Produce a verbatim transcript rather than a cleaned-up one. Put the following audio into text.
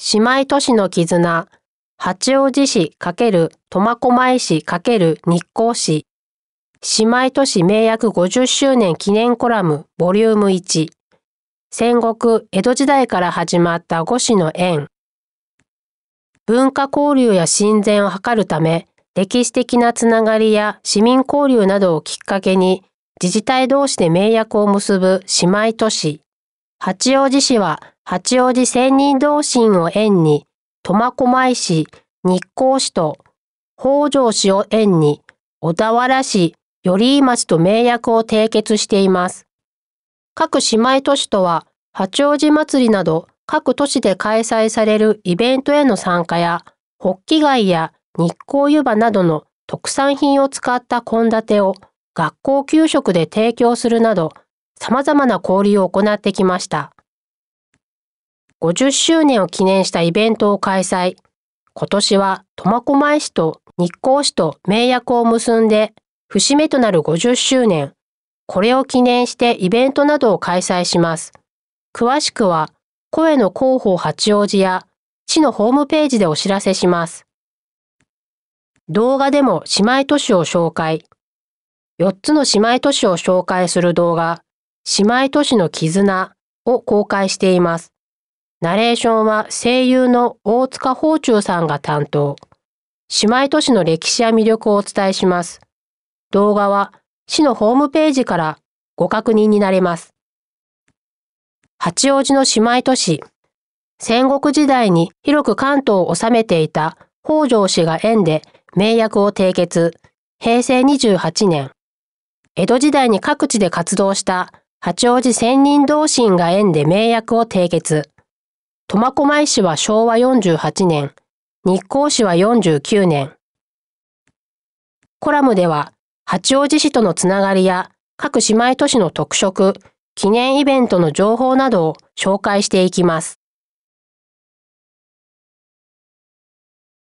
姉妹都市の絆、八王子市×苫小牧市×日光市、姉妹都市名約ごじゅっしゅうねん記念コラムボリュームいち、戦国・江戸時代から始まった五市の縁。文化交流や親善を図るため、歴史的なつながりや市民交流などをきっかけに、自治体同士で盟約を結ぶ姉妹都市。八王子市は八王子千人同心を縁に、苫小牧市、日光市と北条市を縁に、小田原市、寄居町と盟約を締結しています。各姉妹都市とは、八王子祭りなど各都市で開催されるイベントへの参加や、ホッキ貝や日光湯葉などの特産品を使った献立を学校給食で提供するなど、様々な交流を行ってきました。ごじゅっしゅうねんを記念したイベントを開催。今年は苫小牧市と日光市と盟約を結んで、節目となるごじゅっしゅうねん。これを記念してイベントなどを開催します。詳しくは、声の広報八王子や市のホームページでお知らせします。動画でも姉妹都市を紹介。よっつの姉妹都市を紹介する動画、姉妹都市の絆を公開しています。ナレーションは声優の大塚芳忠さんが担当。姉妹都市の歴史や魅力をお伝えします。動画は市のホームページからご確認になれます。八王子の姉妹都市。戦国時代に広く関東を治めていた北条氏が縁で盟約を締結。へいせいにじゅうはちねん。江戸時代に各地で活動した八王子千人同心が縁で盟約を締結。苫小牧市はしょうわよんじゅうはちねん。日光市はよんじゅうきゅうねん。コラムでは、八王子市とのつながりや各姉妹都市の特色、記念イベントの情報などを紹介していきます。